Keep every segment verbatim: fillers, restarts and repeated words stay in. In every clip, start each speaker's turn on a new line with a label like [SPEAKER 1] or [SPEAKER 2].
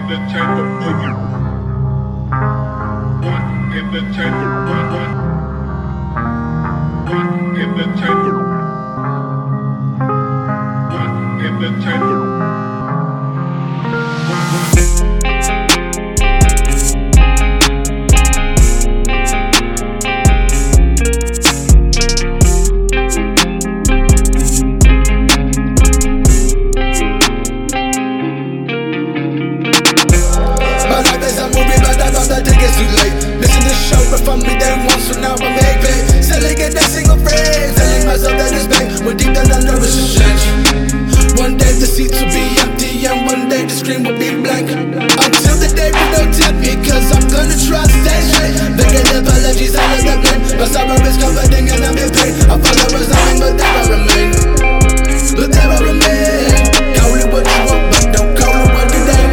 [SPEAKER 1] the chamber for you. One in the chamber, one, one. One in the chamber. One in the chamber.
[SPEAKER 2] Tickets too late. Listen to the show, but from me they want, so now I make pay. Selling get that single phrase, telling myself that it's back. When deep down I know it's a change. One day the seats will be empty, and one day the screen will be blank. Until the day we no tip, because I'm gonna try to stay straight. Begging apologies, I let them blame. My sorrow is comforting and I'm in pain. I follow resign, but there I remain. But there I remain. Call it what you want, but don't call it what you name.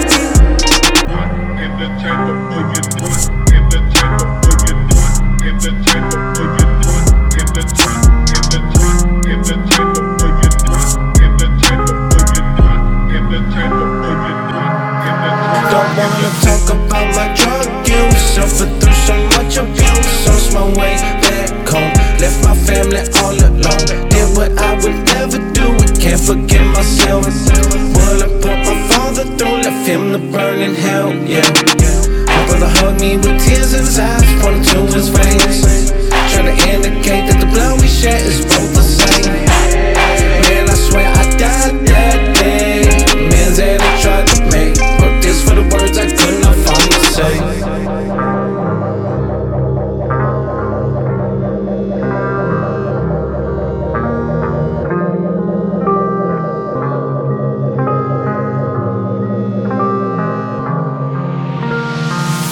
[SPEAKER 1] In the chamber for you, in the chamber for you, in the chamber for you, in the chamber, in the chamber, in the chamber for you, in the chamber for you, in the chamber for you, in the chamber.
[SPEAKER 3] Don't wanna talk about my drug use. Suffered through so much abuse. Lost my way back home. Left my family all alone. Did what I would never do. I can't forgive myself. Well, I put my father through. Left him to burn in hell, yeah. My brother hugged me with tears in his eyes, pointing to his face. Trying to end the